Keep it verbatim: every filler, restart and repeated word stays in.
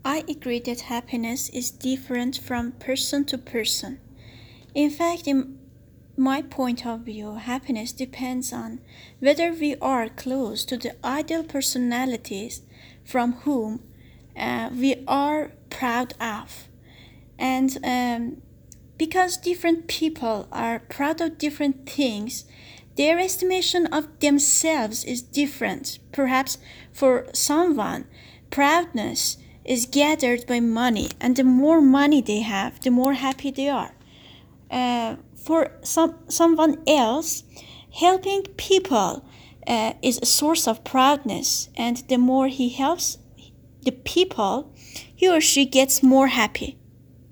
I agree that happiness is different from person to person. In fact, in my point of view, happiness depends on whether we are close to the ideal personalities from whom uh, we are proud of. And um, because different people are proud of different things, their estimation of themselves is different. Perhaps for someone, proudness is gathered by money, and the more money they have, the more happy they are. Uh, for some someone else, helping people uh, is a source of proudness, and the more he helps the people, he or she gets more happy.